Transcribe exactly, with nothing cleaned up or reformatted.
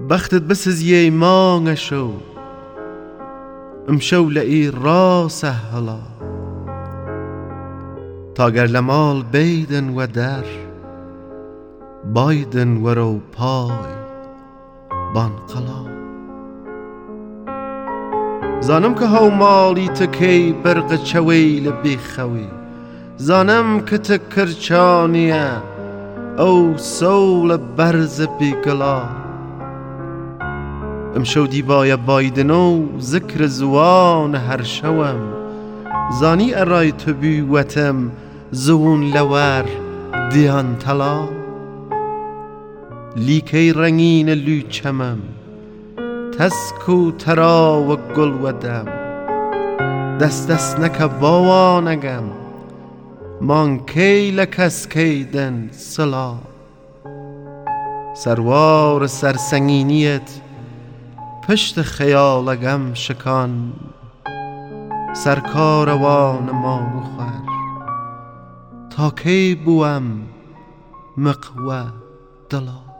بختت بسزیه مانگشو امشو لئی را سهلا تاگر لمال بیدن و در بایدن و رو پای بانقلا زانم که هاو مالی تکی برق چویل بیخوی زانم که تکرچانیه او سول برز بیگلا امشو دیبای بایدنو ذکر زوان هر شوم زانی ارای تو بیوتم زون لور دیان تلا لیکی رنگین لوچمم تسکو ترا و گل و دم دست دست نکه باوانگم مان کی لکس کیدن سلا سروار سرسنگینیت پشت خیالگم شکان سرکاروان ما بخور تا کی بوم مقوه دلا